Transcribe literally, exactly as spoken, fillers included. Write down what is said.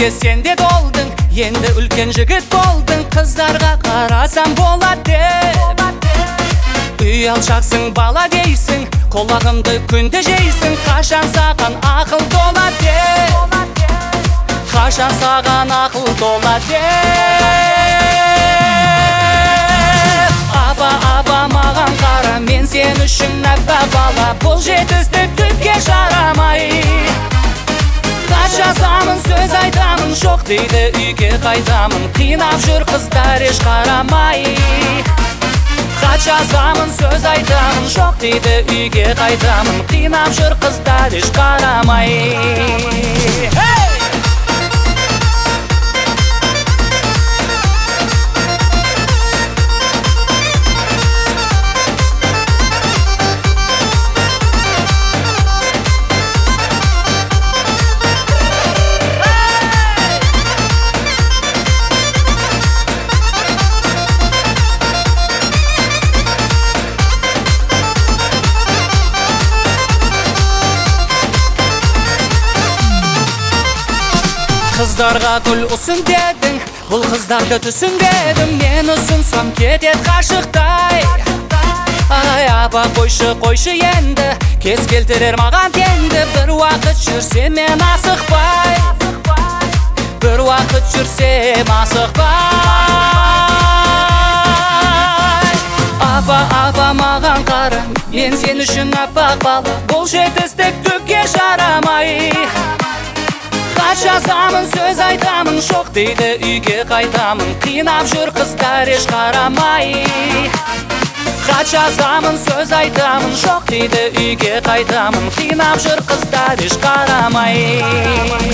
Өзгеріске сен де толдың, енді үлкен жігіт болдың. Қыздарға қарасам болады деп үй алшақсың, бала дейсің, құлағымды күнде жейсің. Қашан саған ақыл толады деп, қашан саған ақыл толады деп. Аба, аба маған қара, мен сен үшін аппақ бала. Бұл жетістік түкке жарамай. Хат жазамын, сөз айтамын, жоқ дейді үйге қайтамын. Қинап жүр қыздар еш қарамай. Хат жазамын, сөз айтамын, жоқ дейді үйге қайтамын. Қинап жүр қыздар еш қарамай. Қыздарға гүл ұсын дедің, бұл қыздарды түсінбедім. Мен ұсынсам кетет қашықтай. Ай, аба қойшы, қойшы енді, кез келтірер маған теңді. Бір уақыт жүрсем мен асықпай, бір уақыт жүрсем асықпай. Аба, аба маған қара, мен сен үшін аппақ бала. Бұл жетістік түкке жарамай. Хат жазамын, сөз айтамын, жоқ дейді үйге қайтамын. Қинап жүр қыздар еш қарамай. Хат жазамын, сөз айтамын, жоқ дейді үйге қайтамын. Қинап жүр қыздар еш қарамай.